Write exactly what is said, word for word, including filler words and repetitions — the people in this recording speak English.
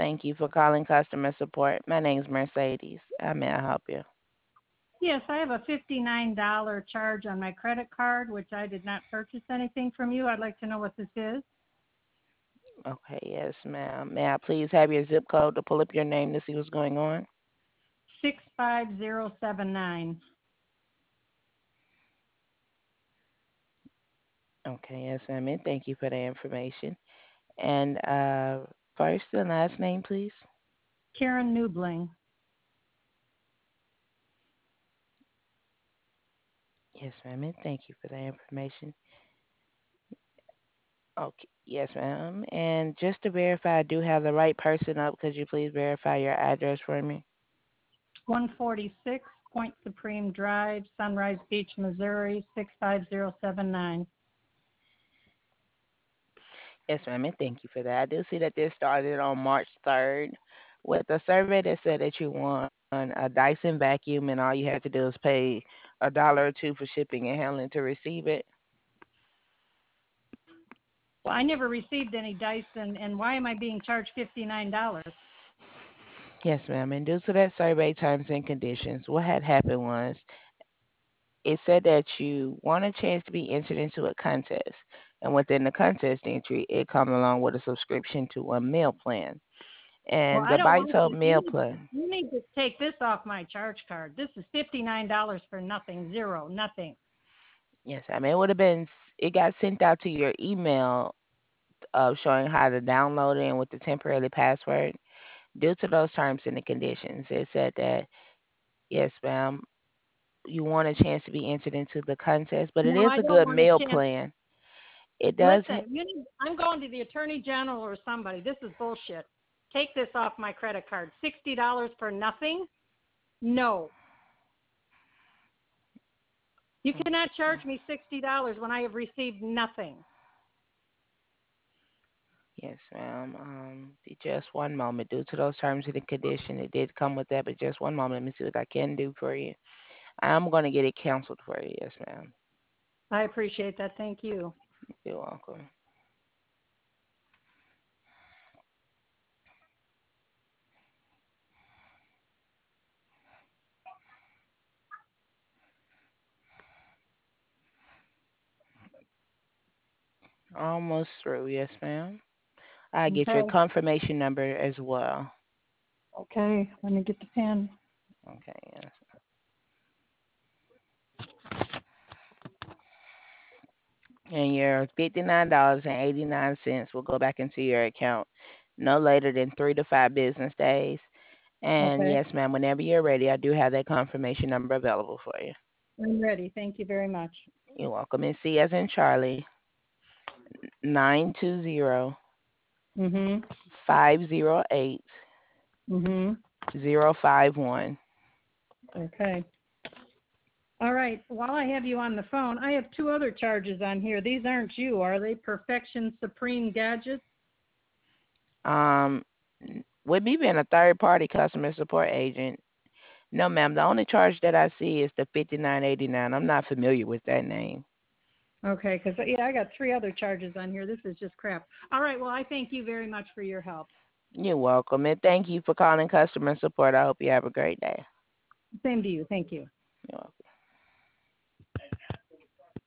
Thank you for calling customer support. My name's Mercedes. How may I help you? Yes, I have a fifty-nine dollars charge on my credit card, which I did not purchase anything from you. I'd like to know what this is. Okay, yes, ma'am. May I please have your zip code to pull up your name to see what's going on? six five zero seven nine. Okay, yes, ma'am. And thank you for the information. And uh, first and last name, please. Karen Nubling. Yes, ma'am. And thank you for the information. Okay, yes, ma'am. And just to verify, I do have the right person up. Could you please verify your address for me? one forty-six Point Supreme Drive, Sunrise Beach, Missouri, six five zero seven nine. Yes, ma'am. And thank you for that. I do see that this started on March third with a survey that said that you won a Dyson vacuum, and all you had to do is pay a dollar or two for shipping and handling to receive it. Well, I never received any Dyson, and why am I being charged fifty-nine dollars? Yes, ma'am. And due to that survey terms and conditions, what had happened was it said that you want a chance to be entered into a contest. And within the contest entry, it comes along with a subscription to a meal plan. Well, And I the don't Bites want Up this. You meal need, plan. you need to take this off my charge card. This is fifty-nine dollars for nothing, zero, nothing. Yes, I mean, it would have been, it got sent out to your email of showing how to download it and with the temporary password. Due to those terms and the conditions, it said that, yes, ma'am, you want a chance to be entered into the contest, but it No, is I a don't good want a meal chance. plan. It does. Listen, you need, I'm going to the attorney general or somebody. This is bullshit. Take this off my credit card. sixty dollars for nothing? No. You cannot charge me sixty dollars when I have received nothing. Yes, ma'am. Um, just one moment. Due to those terms and the condition, it did come with that, but just one moment. Let me see what I can do for you. I'm going to get it canceled for you. Yes, ma'am. I appreciate that. Thank you. You're welcome. Almost through. Yes, ma'am. I get your Okay. confirmation number as well. Okay. Let me get the pen. Okay. Yes. And your fifty-nine dollars and eighty-nine cents will go back into your account no later than three to five business days. And Okay. yes, ma'am, whenever you're ready, I do have that confirmation number available for you. I'm ready. Thank you very much. You're welcome. And C as in Charlie, nine two zero Mhm. five zero eight Mhm. zero five one. Okay. All right. While I have you on the phone, I have two other charges on here. These aren't you, are they? Perfection Supreme Gadgets. Um, with me being a third party customer support agent, no, ma'am. The only charge that I see is the fifty nine eighty nine. I'm not familiar with that name. Okay, because yeah, I got three other charges on here. This is just crap. All right. Well, I thank you very much for your help. You're welcome, and thank you for calling customer support. I hope you have a great day. Same to you. Thank you. You're welcome.